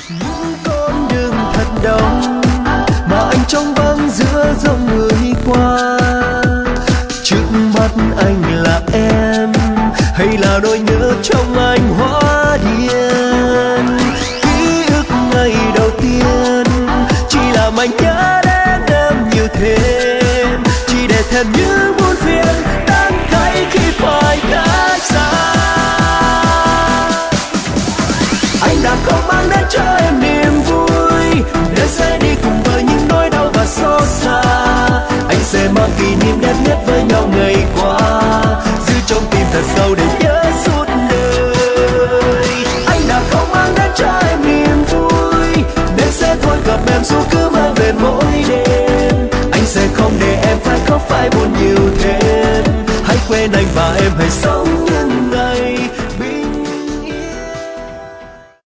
Những con đường thật đông mà anh trông vắng giữa dòng người qua. Trước mắt anh là em hay là nỗi nhớ trong anh hóa điên? Ký ức ngày đầu tiên chỉ làm anh nhớ đến em nhiều thêm, chỉ để thêm những buồn phiền đắng cay khi phải cách xa. Anh đã không mang đến cho em niềm vui để sẽ đi cùng với những nỗi đau và xót xa. Anh sẽ mang kỷ niệm đẹp nhất với nhau ngày qua, giữ trong tim thật sâu để nhớ